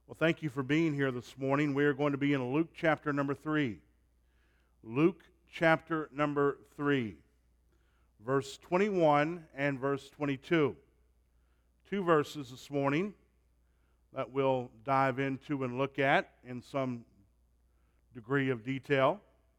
Well, thank you for being here this morning. We are going to be in Luke chapter number 3. Luke chapter number 3, verse 21 and verse 22. Two verses this morning that we'll dive into and look at in some degree of detail.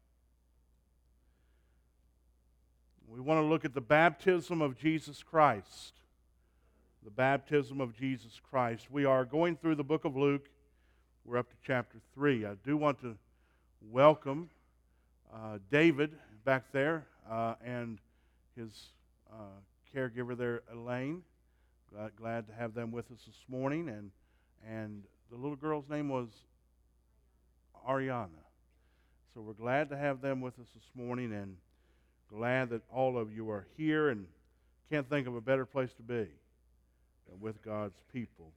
We want to look at the baptism of Jesus Christ. The baptism of Jesus Christ. We are going through the book of Luke. We're up to chapter 3. I do want to welcome David back there and his caregiver there, Elaine. Glad to have them with us this morning. And the little girl's name was Ariana. So we're glad to have them with us this morning and glad that all of you are here and can't think of a better place to be than with God's people.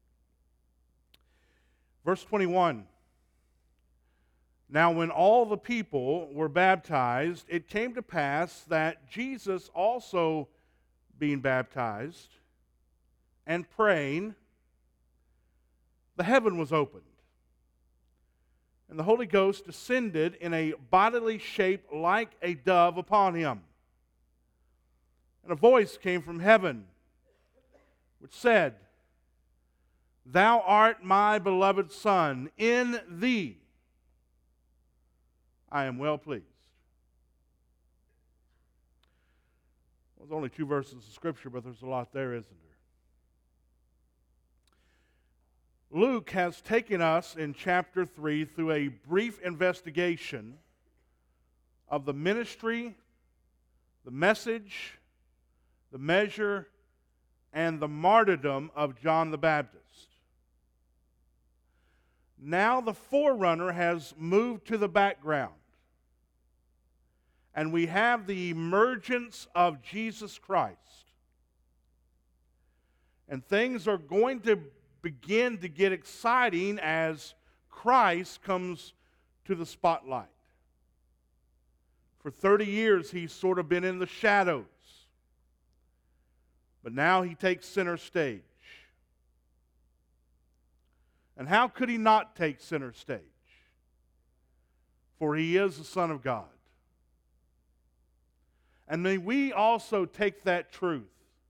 Verse 21. Now when all the people were baptized, it came to pass that Jesus also being baptized and praying, the heaven was opened. And the Holy Ghost descended in a bodily shape like a dove upon him. And a voice came from heaven, which said, "Thou art my beloved Son, in thee I am well pleased." Well, there's only two verses of Scripture, but there's a lot there, isn't there? Luke has taken us in chapter 3 through a brief investigation of the ministry, the message, the measure, and the martyrdom of John the Baptist. Now the forerunner has moved to the background, and we have the emergence of Jesus Christ. And things are going to begin to get exciting as Christ comes to the spotlight. For 30 years, he's sort of been in the shadows. But now he takes center stage. And how could he not take center stage? For he is the Son of God. And may we also take that truth.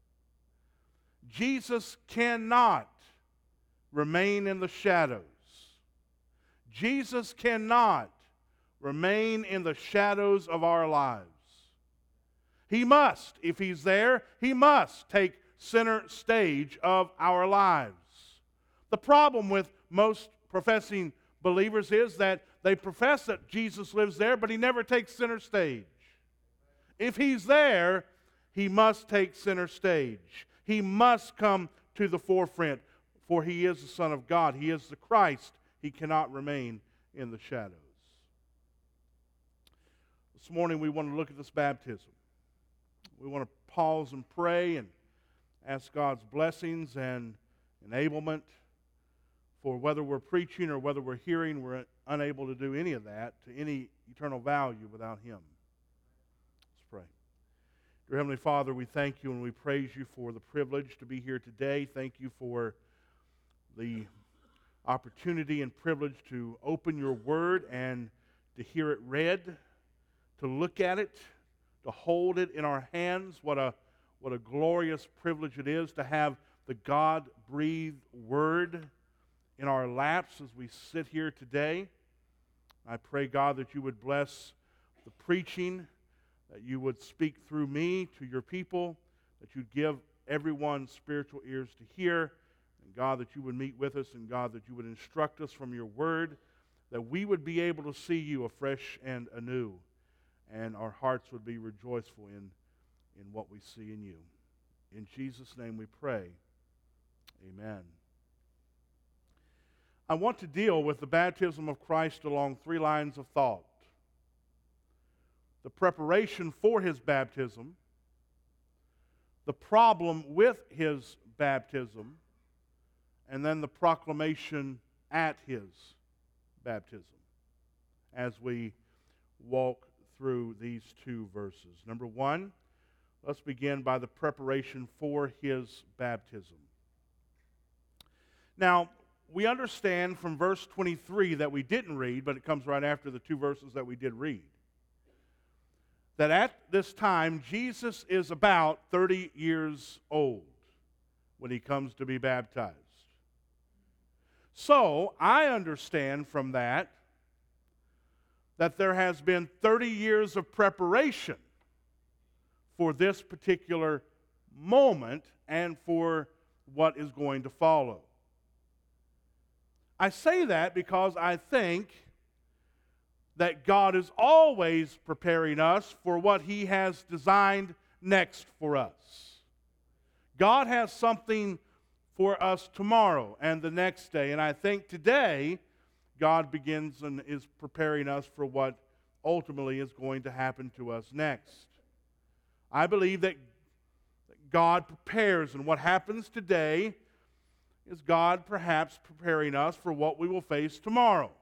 Jesus cannot remain in the shadows. Jesus cannot remain in the shadows of our lives. He must, if he's there, he must take center stage of our lives. The problem with most professing believers is that they profess that Jesus lives there, but he never takes center stage. If he's there, he must take center stage. He must come to the forefront, for he is the Son of God. He is the Christ. He cannot remain in the shadows. This morning we want to look at this baptism. We want to pause and pray and ask God's blessings and enablement. For whether we're preaching or whether we're hearing, we're unable to do any of that to any eternal value without him. Let's pray. Dear Heavenly Father, we thank you and we praise you for the privilege to be here today. Thank you for the opportunity and privilege to open your word and to hear it read, to look at it, to hold it in our hands. What a glorious privilege it is to have the God-breathed word in our laps as we sit here today. I pray, God, that you would bless the preaching, that you would speak through me to your people, that you'd give everyone spiritual ears to hear, and God, that you would meet with us, and God, that you would instruct us from your word, that we would be able to see you afresh and anew, and our hearts would be rejoiceful in what we see in you. In Jesus' name we pray. Amen. I want to deal with the baptism of Christ along three lines of thought. The preparation for his baptism, the problem with his baptism, and then the proclamation at his baptism as we walk through these two verses. Number one, let's begin by the preparation for his baptism. Now, we understand from verse 23 that we didn't read, but it comes right after the two verses that we did read, that at this time, Jesus is about 30 years old when he comes to be baptized. So, I understand from that there has been 30 years of preparation for this particular moment and for what is going to follow. I say that because I think that God is always preparing us for what He has designed next for us. God has something for us tomorrow and the next day, and I think today God begins and is preparing us for what ultimately is going to happen to us next. I believe that God prepares, and what happens today is God perhaps preparing us for what we will face tomorrow.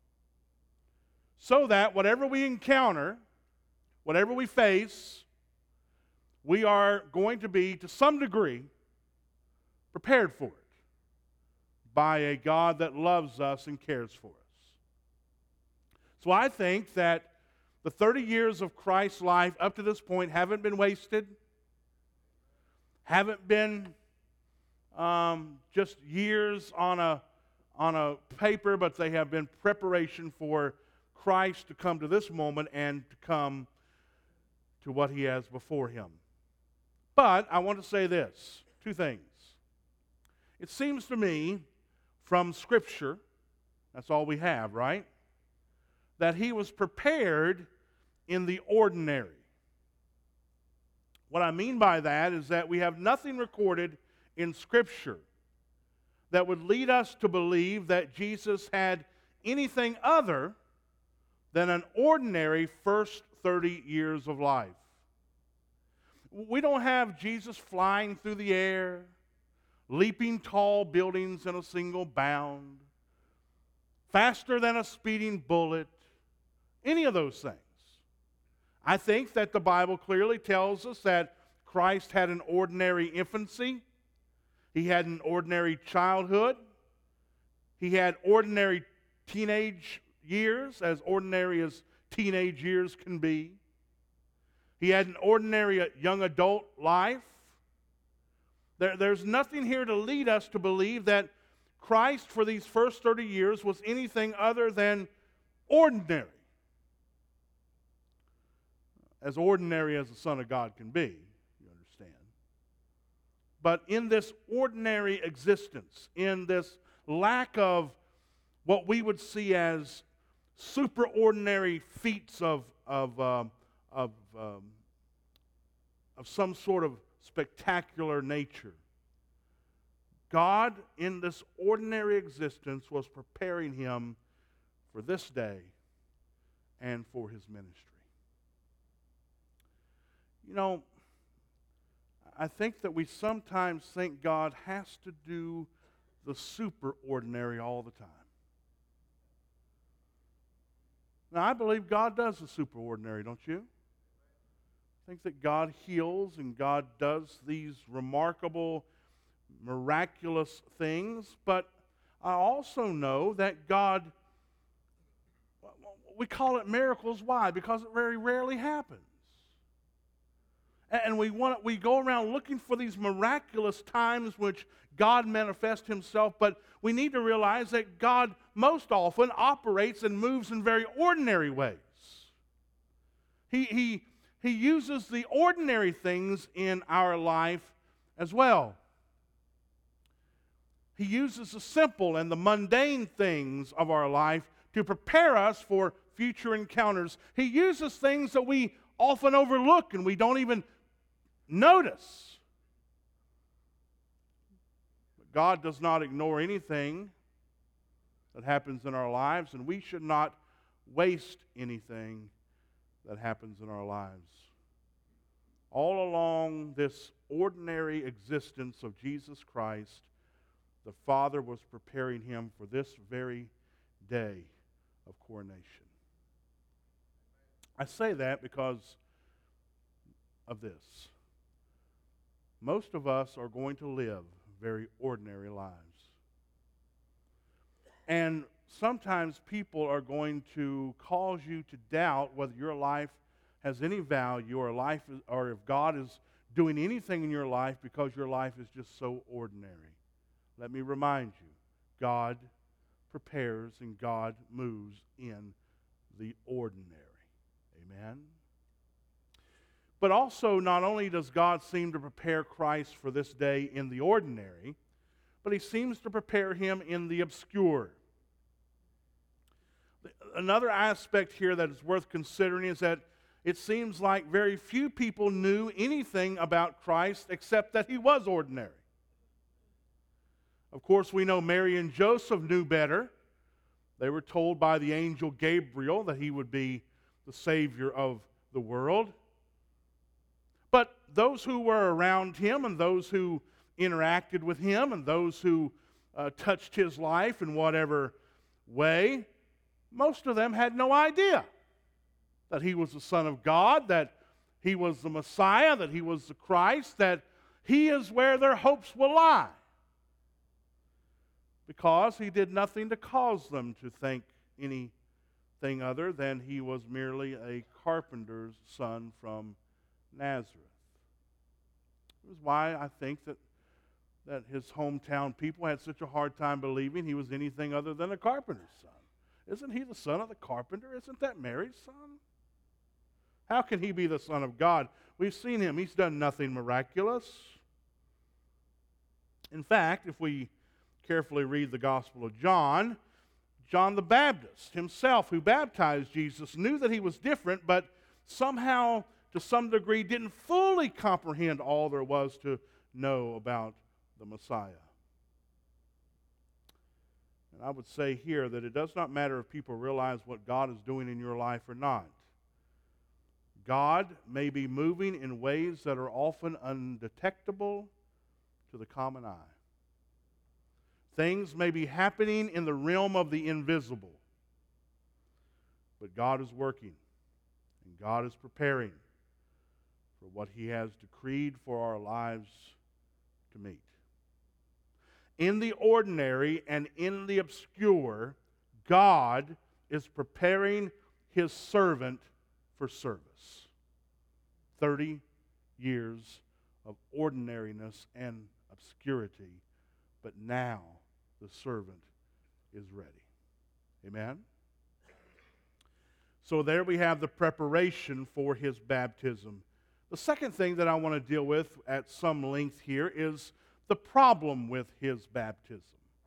So that whatever we encounter, whatever we face, we are going to be, to some degree, prepared for it by a God that loves us and cares for us. So I think that the 30 years of Christ's life up to this point haven't been wasted, haven't been just years on a paper, but they have been preparation for Christ to come to this moment and to come to what He has before Him. But I want to say this, two things. It seems to me from Scripture, that's all we have, right? That He was prepared in the ordinary. What I mean by that is that we have nothing recorded in Scripture that would lead us to believe that Jesus had anything other than an ordinary first 30 years of life. We don't have Jesus flying through the air, leaping tall buildings in a single bound, faster than a speeding bullet, any of those things. I think that the Bible clearly tells us that Christ had an ordinary infancy. He had an ordinary childhood. He had ordinary teenage years, as ordinary as teenage years can be. He had an ordinary young adult life. There's nothing here to lead us to believe that Christ for these first 30 years was anything other than ordinary. As ordinary as the Son of God can be, you understand. But in this ordinary existence, in this lack of what we would see as superordinary feats of some sort of spectacular nature, God, in this ordinary existence, was preparing him for this day and for his ministry. You know, I think that we sometimes think God has to do the superordinary all the time. Now, I believe God does the superordinary, don't you? I think that God heals and God does these remarkable, miraculous things, but I also know that God, we call it miracles. Why? Because it very rarely happens. And we go around looking for these miraculous times which God manifests himself, but we need to realize that God most often operates and moves in very ordinary ways. He uses the ordinary things in our life as well. He uses the simple and the mundane things of our life to prepare us for future encounters. He uses things that we often overlook and we don't even notice. But God does not ignore anything that happens in our lives, and we should not waste anything that happens in our lives. All along this ordinary existence of Jesus Christ, the Father was preparing him for this very day of coronation. I say that because of this. Most of us are going to live very ordinary lives. And sometimes people are going to cause you to doubt whether your life has any value or if God is doing anything in your life because your life is just so ordinary. Let me remind you, God prepares and God moves in the ordinary. Amen? But also, not only does God seem to prepare Christ for this day in the ordinary, but he seems to prepare him in the obscure. Another aspect here that is worth considering is that it seems like very few people knew anything about Christ except that he was ordinary. Of course, we know Mary and Joseph knew better. They were told by the angel Gabriel that he would be the Savior of the world. But those who were around him and those who interacted with him and those who touched his life in whatever way, most of them had no idea that he was the Son of God, that he was the Messiah, that he was the Christ, that he is where their hopes will lie. Because he did nothing to cause them to think anything other than he was merely a carpenter's son from Nazareth. It was why I think that his hometown people had such a hard time believing he was anything other than a carpenter's son. Isn't he the son of the carpenter? Isn't that Mary's son? How can he be the Son of God? We've seen him. He's done nothing miraculous. In fact, if we carefully read the Gospel of John, John the Baptist himself, who baptized Jesus, knew that he was different, but somehow, to some degree, didn't fully comprehend all there was to know about the Messiah. And I would say here that it does not matter if people realize what God is doing in your life or not. God may be moving in ways that are often undetectable to the common eye. Things may be happening in the realm of the invisible. But God is working, and God is preparing for what he has decreed for our lives to meet. In the ordinary and in the obscure, God is preparing his servant for service. 30 years of ordinariness and obscurity, but now the servant is ready. Amen? So there we have the preparation for his baptism. The second thing that I want to deal with at some length here is the problem with his baptism.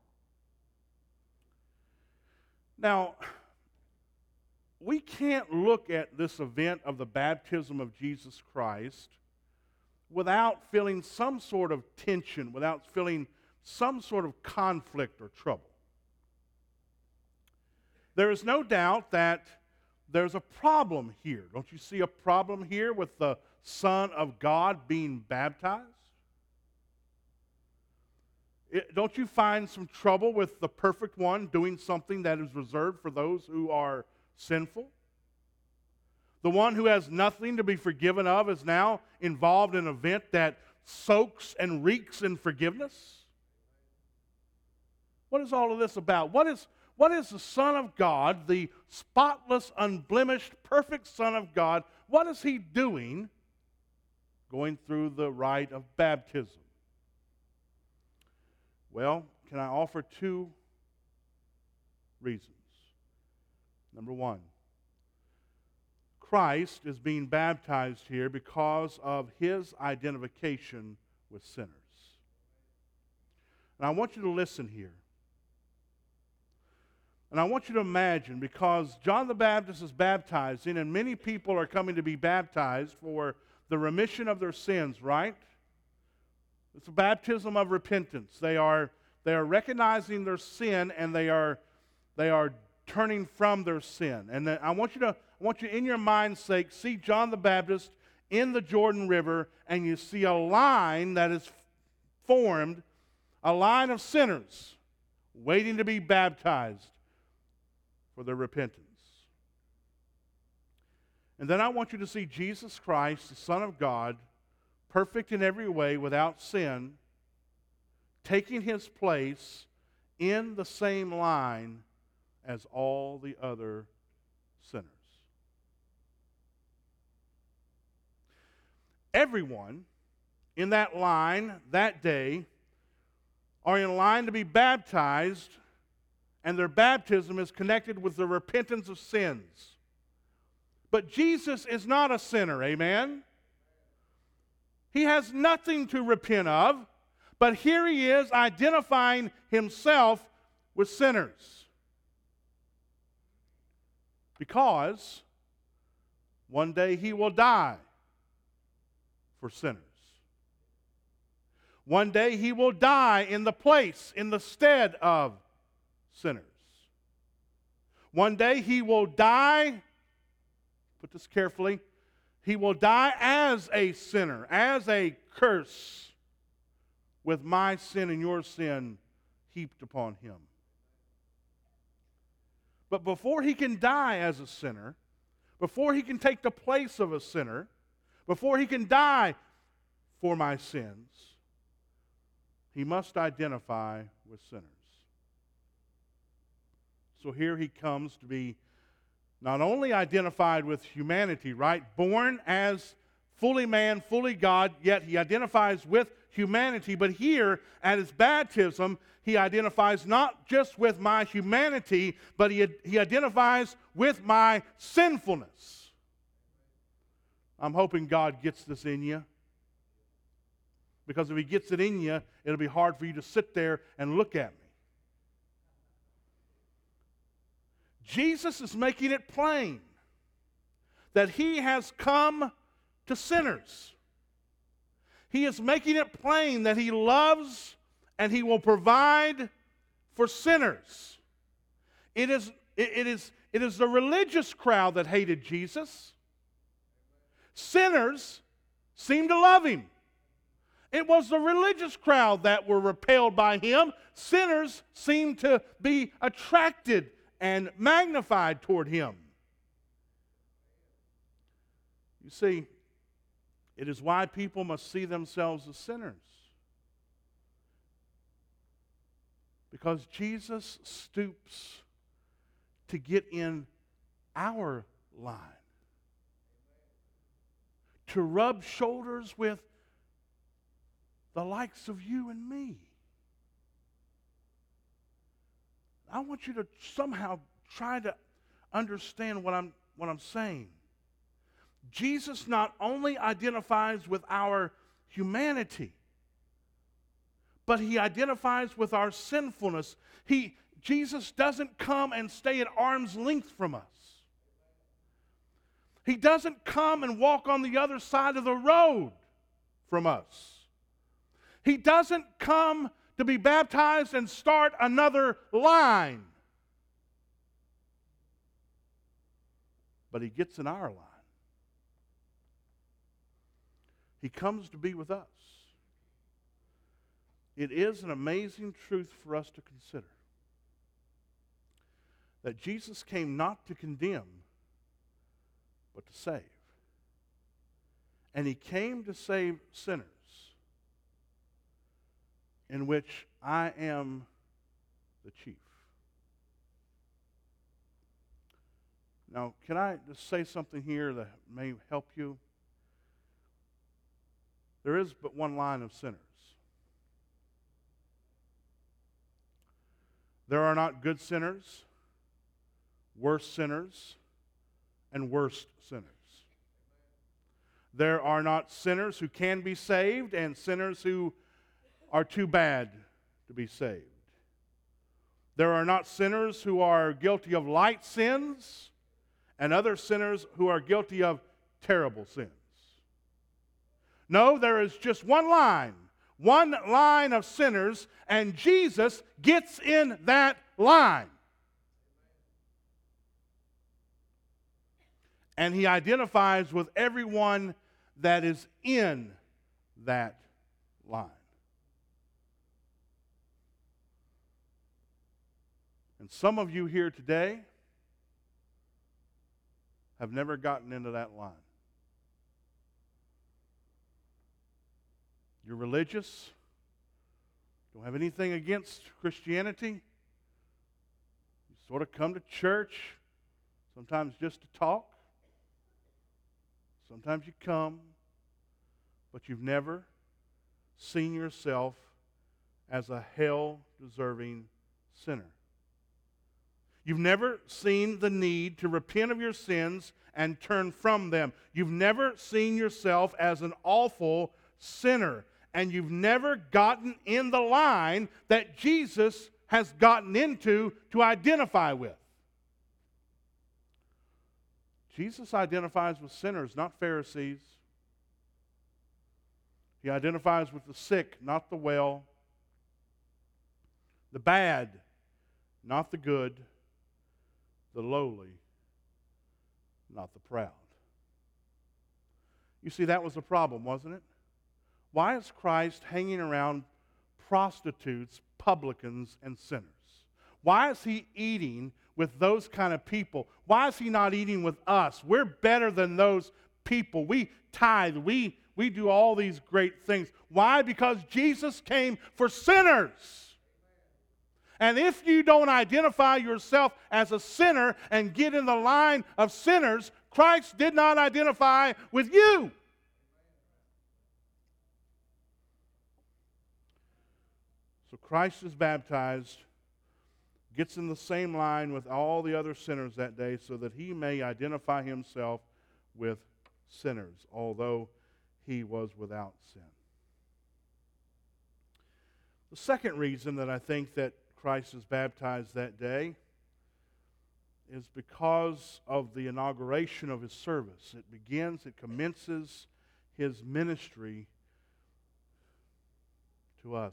Now, we can't look at this event of the baptism of Jesus Christ without feeling some sort of tension, without feeling some sort of conflict or trouble. There is no doubt that there's a problem here. Don't you see a problem here with the Son of God being baptized? Don't you find some trouble with the perfect one doing something that is reserved for those who are sinful? The one who has nothing to be forgiven of is now involved in an event that soaks and reeks in forgiveness? What is all of this about? What is the Son of God, the spotless, unblemished, perfect Son of God, what is he doing going through the rite of baptism? Well, can I offer two reasons? Number one, Christ is being baptized here because of his identification with sinners. And I want you to listen here. And I want you to imagine, because John the Baptist is baptizing, and many people are coming to be baptized for the remission of their sins, right? It's a baptism of repentance. They are recognizing their sin, and they are turning from their sin. And I want you in your mind's sake, see John the Baptist in the Jordan River, and you see a line that is formed, a line of sinners waiting to be baptized for their repentance. And then I want you to see Jesus Christ, the Son of God, perfect in every way, without sin, taking his place in the same line as all the other sinners. Everyone in that line that day are in line to be baptized, and their baptism is connected with the repentance of sins. But Jesus is not a sinner, amen? He has nothing to repent of, but here he is identifying himself with sinners. Because one day he will die for sinners. One day he will die in the place, in the stead of sinners. One day he will die, put this carefully, he will die as a sinner, as a curse, with my sin and your sin heaped upon him. But before he can die as a sinner, before he can take the place of a sinner, before he can die for my sins, he must identify with sinners. So here he comes to be not only identified with humanity, right? Born as fully man, fully God, yet he identifies with humanity. But here, at his baptism, he identifies not just with my humanity, but he identifies with my sinfulness. I'm hoping God gets this in you. Because if he gets it in you, it'll be hard for you to sit there and look at me. Jesus is making it plain that he has come to sinners. He is making it plain that he loves and he will provide for sinners. It is the religious crowd that hated Jesus. Sinners seemed to love him. It was the religious crowd that were repelled by him. Sinners seemed to be attracted and magnified toward him. You see, it is why people must see themselves as sinners. Because Jesus stoops to get in our line, to rub shoulders with the likes of you and me. I want you to somehow try to understand what I'm saying. Jesus not only identifies with our humanity, but he identifies with our sinfulness. Jesus doesn't come and stay at arm's length from us. He doesn't come and walk on the other side of the road from us. He doesn't come to be baptized and start another line. But he gets in our line. He comes to be with us. It is an amazing truth for us to consider that Jesus came not to condemn, but to save. And he came to save sinners, in which I am the chief. Now, can I just say something here that may help you? There is but one line of sinners. There are not good sinners, worse sinners, and worst sinners. There are not sinners who can be saved and sinners who are too bad to be saved. There are not sinners who are guilty of light sins and other sinners who are guilty of terrible sins. No, there is just one line of sinners, and Jesus gets in that line. And he identifies with everyone that is in that line. And some of you here today have never gotten into that line. You're religious, don't have anything against Christianity, sort of come to church, sometimes just to talk. Sometimes you come, but you've never seen yourself as a hell-deserving sinner. You've never seen the need to repent of your sins and turn from them. You've never seen yourself as an awful sinner. And you've never gotten in the line that Jesus has gotten into to identify with. Jesus identifies with sinners, not Pharisees. He identifies with the sick, not the well. The bad, not the good. The lowly, not the proud. You see, that was the problem, wasn't it? Why is Christ hanging around prostitutes, publicans, and sinners? Why is he eating with those kind of people? Why is he not eating with us? We're better than those people. We tithe. We do all these great things. Why? Because Jesus came for sinners. And if you don't identify yourself as a sinner and get in the line of sinners, Christ did not identify with you. So Christ is baptized, gets in the same line with all the other sinners that day so that he may identify himself with sinners, although he was without sin. The second reason that I think that Christ is baptized that day is because of the inauguration of his service. It commences his ministry to us.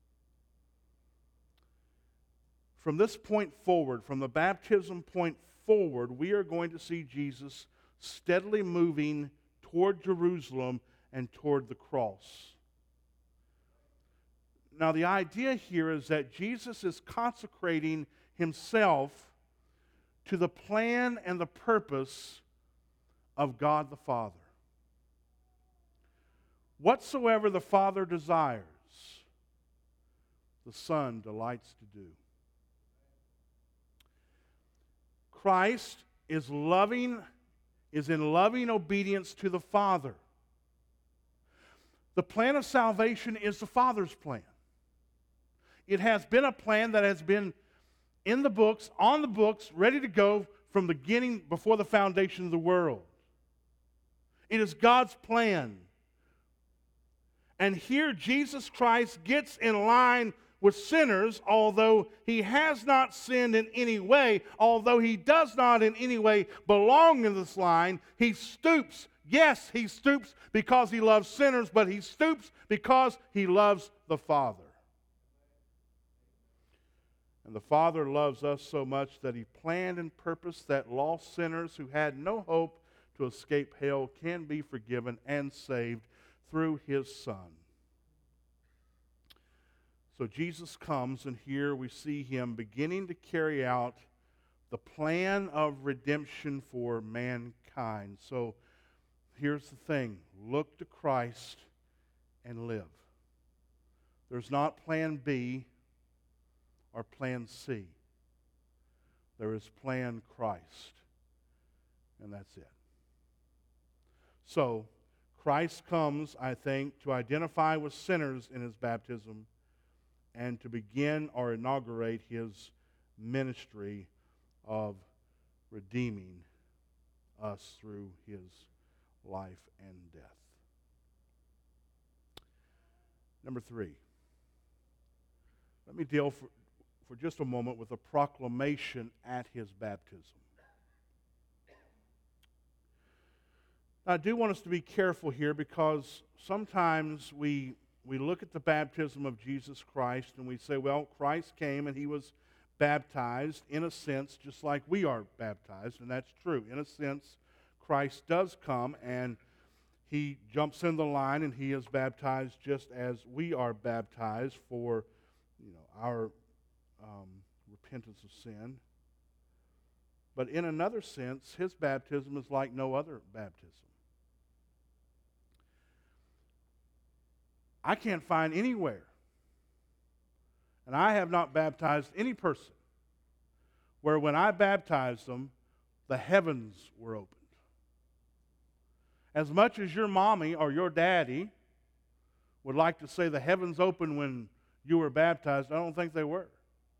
From this point forward, from the baptism point forward, we are going to see Jesus steadily moving toward Jerusalem and toward the cross. Now, the idea here is that Jesus is consecrating himself to the plan and the purpose of God the Father. Whatsoever the Father desires, the Son delights to do. Christ is in loving obedience to the Father. The plan of salvation is the Father's plan. It has been a plan that has been in the books, on the books, ready to go from the beginning, before the foundation of the world. It is God's plan. And here Jesus Christ gets in line with sinners, although he has not sinned in any way, although he does not in any way belong in this line. He stoops. Yes, he stoops because he loves sinners, but he stoops because he loves the Father. And the Father loves us so much that he planned and purposed that lost sinners who had no hope to escape hell can be forgiven and saved through his Son. So Jesus comes, and here we see him beginning to carry out the plan of redemption for mankind. So here's the thing. Look to Christ and live. There's not plan B or plan C. There is plan Christ, and that's it. So, Christ comes, I think, to identify with sinners in his baptism and to begin or inaugurate his ministry of redeeming us through his life and death. Number 3. Let me deal for just a moment with a proclamation at his baptism. Now, I do want us to be careful here because sometimes we look at the baptism of Jesus Christ and we say, well, Christ came and he was baptized in a sense just like we are baptized, and that's true. In a sense, Christ does come and he jumps in the line and he is baptized just as we are baptized for our repentance of sin. But in another sense, his baptism is like no other baptism. I can't find anywhere, and I have not baptized any person, where when I baptized them, the heavens were opened. As much as your mommy or your daddy would like to say the heavens opened when you were baptized, I don't think they were.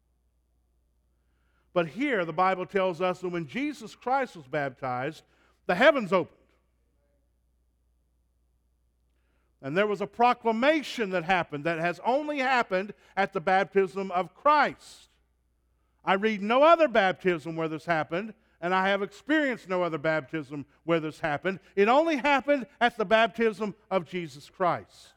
But here, the Bible tells us that when Jesus Christ was baptized, the heavens opened. And there was a proclamation that happened that has only happened at the baptism of Christ. I read no other baptism where this happened, and I have experienced no other baptism where this happened. It only happened at the baptism of Jesus Christ.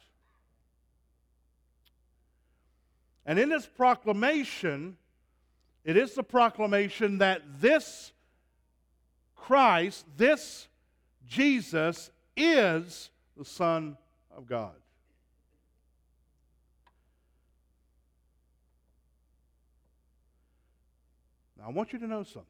And in this proclamation, it is the proclamation that this Christ, this Jesus, is the Son of God. Now, I want you to know something.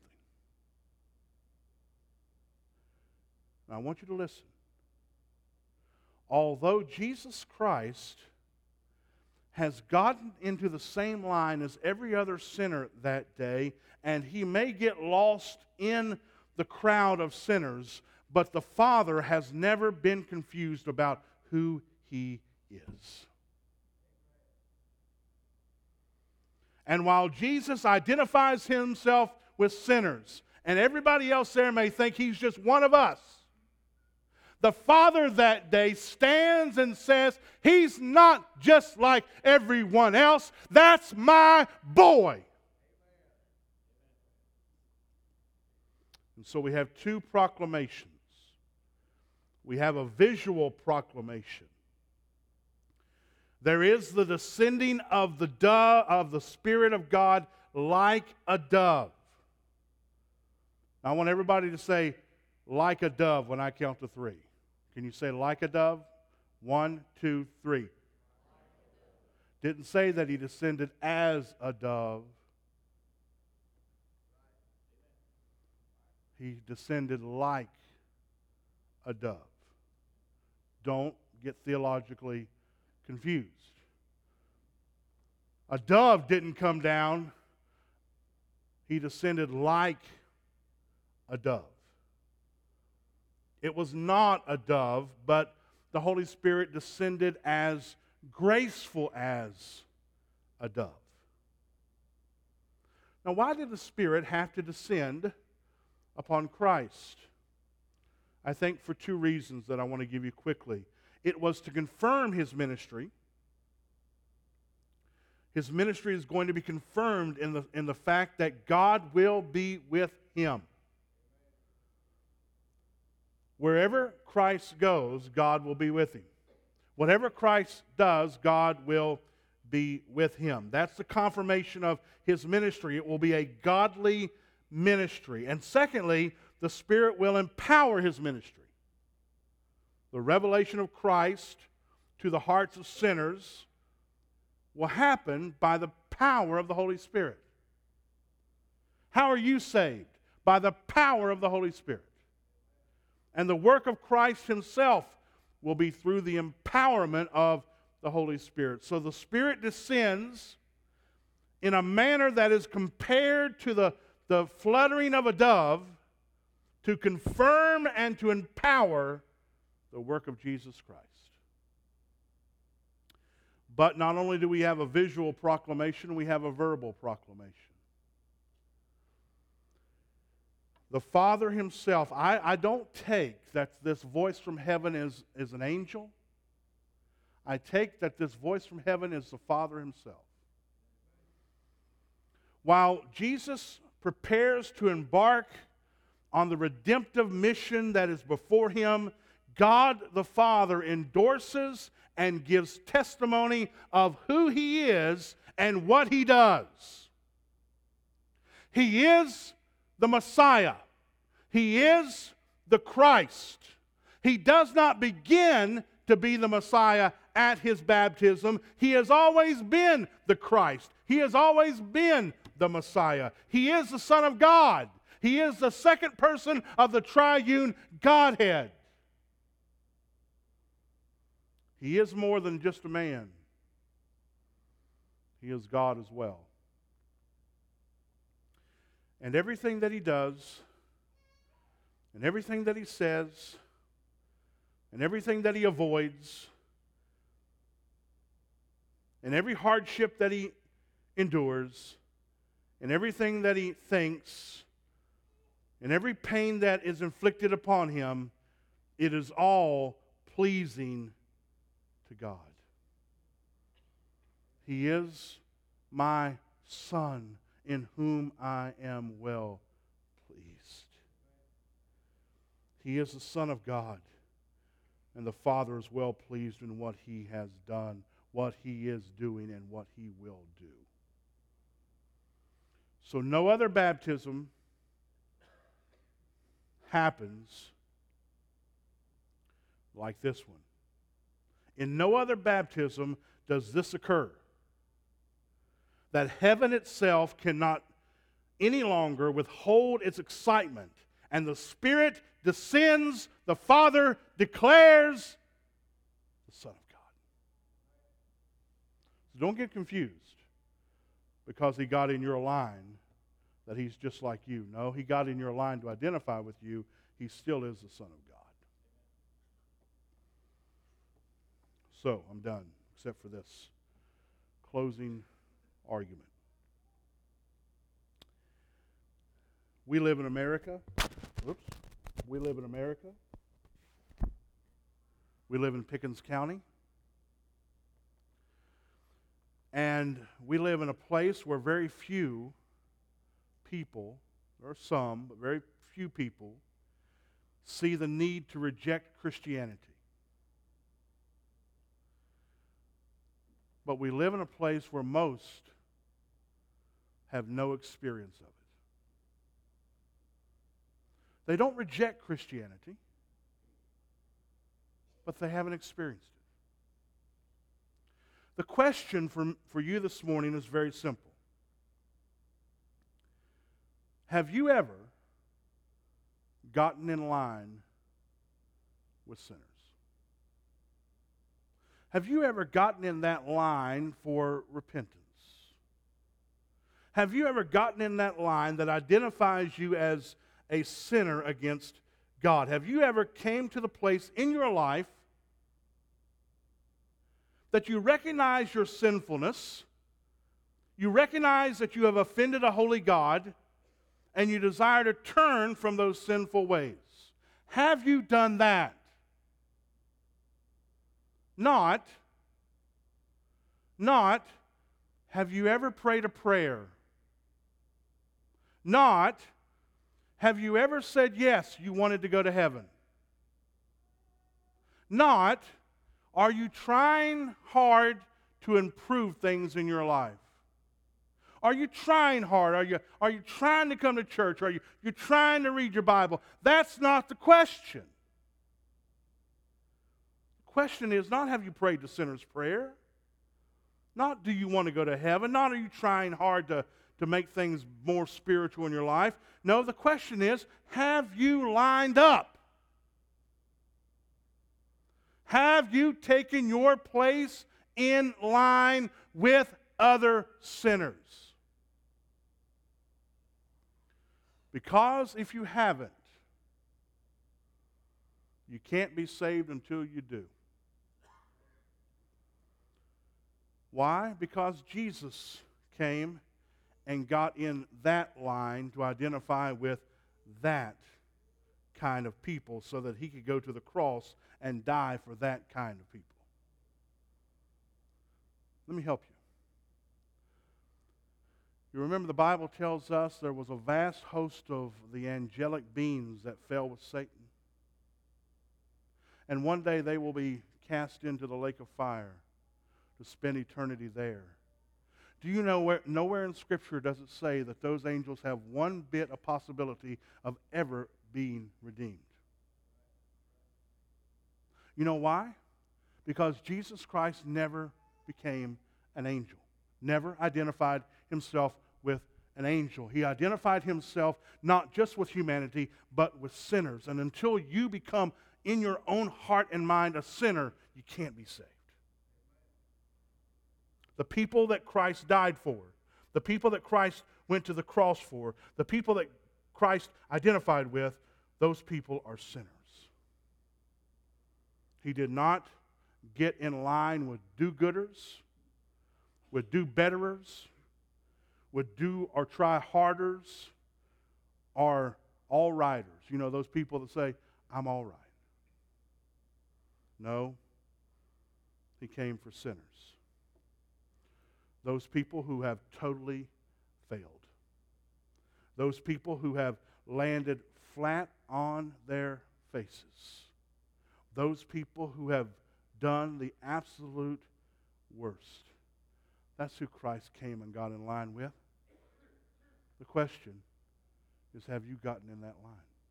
Now, I want you to listen. Although Jesus Christ has gotten into the same line as every other sinner that day, and he may get lost in the crowd of sinners, but the Father has never been confused about who he is. And while Jesus identifies himself with sinners, and everybody else there may think he's just one of us, the Father that day stands and says, he's not just like everyone else. That's my boy. And so we have two proclamations. We have a visual proclamation. There is the descending of the dove, of the Spirit of God like a dove. Now, I want everybody to say, like a dove, when I count to three. Can you say like a dove? 1, 2, 3. Didn't say that he descended as a dove. He descended like a dove. Don't get theologically confused. A dove didn't come down. He descended like a dove. It was not a dove, but the Holy Spirit descended as graceful as a dove. Now, why did the Spirit have to descend upon Christ? I think for two reasons that I want to give you quickly. It was to confirm his ministry. His ministry is going to be confirmed in the fact that God will be with him. Wherever Christ goes, God will be with him. Whatever Christ does, God will be with him. That's the confirmation of his ministry. It will be a godly ministry. And secondly, the Spirit will empower his ministry. The revelation of Christ to the hearts of sinners will happen by the power of the Holy Spirit. How are you saved? By the power of the Holy Spirit. And the work of Christ himself will be through the empowerment of the Holy Spirit. So the Spirit descends in a manner that is compared to the fluttering of a dove to confirm and to empower the work of Jesus Christ. But not only do we have a visual proclamation, we have a verbal proclamation. The Father himself, I don't take that this voice from heaven is an angel. I take that this voice from heaven is the Father himself. While Jesus prepares to embark on the redemptive mission that is before him, God the Father endorses and gives testimony of who he is and what he does. He is the Messiah. He is the Christ. He does not begin to be the Messiah at his baptism. He has always been the Christ. He has always been the Messiah. He is the Son of God. He is the second person of the triune Godhead. He is more than just a man. He is God as well. And everything that he does, and everything that he says, and everything that he avoids, and every hardship that he endures, and everything that he thinks, and every pain that is inflicted upon him, it is all pleasing to God. He is my Son, in whom I am well pleased. He is the Son of God, and the Father is well pleased in what he has done, what he is doing, and what he will do. So no other baptism happens like this one. In no other baptism does this occur. That heaven itself cannot any longer withhold its excitement, and the Spirit descends, the Father declares the Son of God. So don't get confused because he got in your line that he's just like you. No, he got in your line to identify with you. He still is the Son of God. So, I'm done, except for this closing argument. We live in America. We live in America. We live in Pickens County. And we live in a place where very few people, there are some, but very few people, see the need to reject Christianity. But we live in a place where most have no experience of it. They don't reject Christianity, but they haven't experienced it. The question for you this morning is very simple. Have you ever gotten in line with sinners? Have you ever gotten in that line for repentance? Have you ever gotten in that line that identifies you as a sinner against God? Have you ever came to the place in your life that you recognize your sinfulness, you recognize that you have offended a holy God, and you desire to turn from those sinful ways? Have you done that? Not, have you ever prayed a prayer? Not, have you ever said yes, you wanted to go to heaven? Not, are you trying hard to improve things in your life? Are you trying hard? Are you trying to come to church? Are you trying to read your Bible? That's not the question. The question is not have you prayed the sinner's prayer? Not do you want to go to heaven? Not are you trying hard to make things more spiritual in your life? No, the question is, have you lined up? Have you taken your place in line with other sinners? Because if you haven't, you can't be saved until you do. Why? Because Jesus came and got in that line to identify with that kind of people so that he could go to the cross and die for that kind of people. Let me help you. You remember the Bible tells us there was a vast host of the angelic beings that fell with Satan. And one day they will be cast into the lake of fire to spend eternity there. Do you know nowhere in Scripture does it say that those angels have one bit of possibility of ever being redeemed? You know why? Because Jesus Christ never became an angel, never identified himself with an angel. He identified himself not just with humanity, but with sinners. And until you become in your own heart and mind a sinner, you can't be saved. The people that Christ died for, the people that Christ went to the cross for, the people that Christ identified with, those people are sinners. He did not get in line with do-gooders, with do-betterers, with do or try harders, or all-righters. You know, those people that say, I'm all right. No, he came for sinners. Those people who have totally failed. Those people who have landed flat on their faces. Those people who have done the absolute worst. That's who Christ came and got in line with. The question is, have you gotten in that line?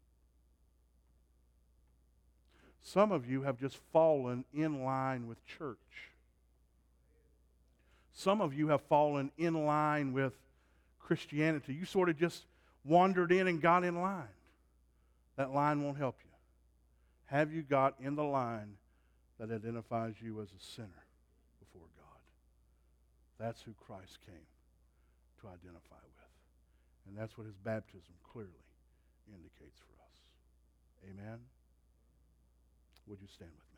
Some of you have just fallen in line with church. Some of you have fallen in line with Christianity. You sort of just wandered in and got in line. That line won't help you. Have you got in the line that identifies you as a sinner before God? That's who Christ came to identify with. And that's what his baptism clearly indicates for us. Amen? Would you stand with me?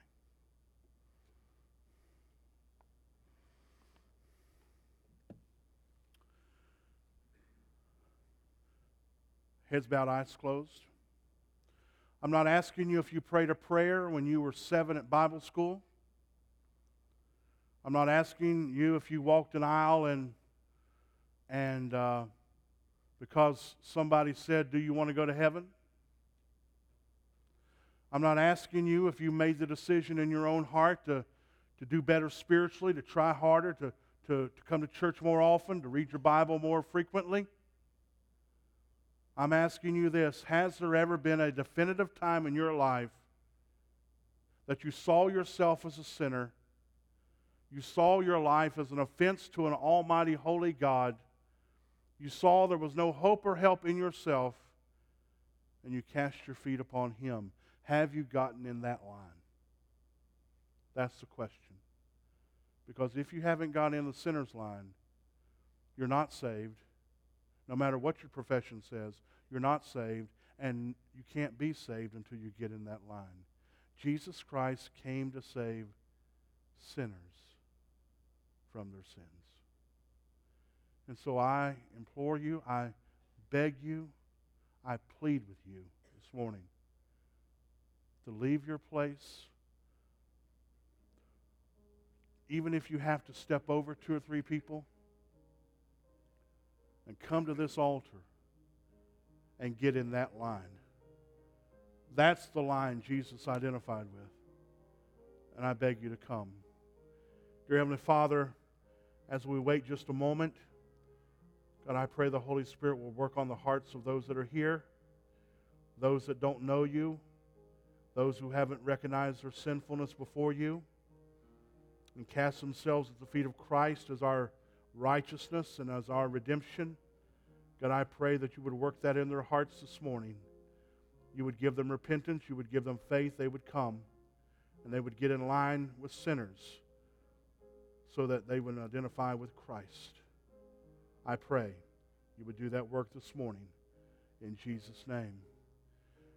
Heads bowed, eyes closed. I'm not asking you if you prayed a prayer when you were 7 at Bible school. I'm not asking you if you walked an aisle and because somebody said, do you want to go to heaven? I'm not asking you if you made the decision in your own heart to do better spiritually, to try harder, to come to church more often, to read your Bible more frequently. I'm asking you this: has there ever been a definitive time in your life that you saw yourself as a sinner, you saw your life as an offense to an almighty, holy God, you saw there was no hope or help in yourself, and you cast your feet upon Him? Have you gotten in that line? That's the question. Because if you haven't got in the sinner's line, you're not saved. No matter what your profession says, you're not saved, and you can't be saved until you get in that line. Jesus Christ came to save sinners from their sins. And so I implore you, I beg you, I plead with you this morning to leave your place, even if you have to step over 2 or 3 people, and come to this altar and get in that line. That's the line Jesus identified with. And I beg you to come. Dear Heavenly Father, as we wait just a moment, God, I pray the Holy Spirit will work on the hearts of those that are here, those that don't know you, those who haven't recognized their sinfulness before you, and cast themselves at the feet of Christ as our righteousness and as our redemption. God, I pray that you would work that in their hearts this morning. You would give them repentance, you would give them faith, they would come, and they would get in line with sinners so that they would identify with Christ. I pray you would do that work this morning. In Jesus' name.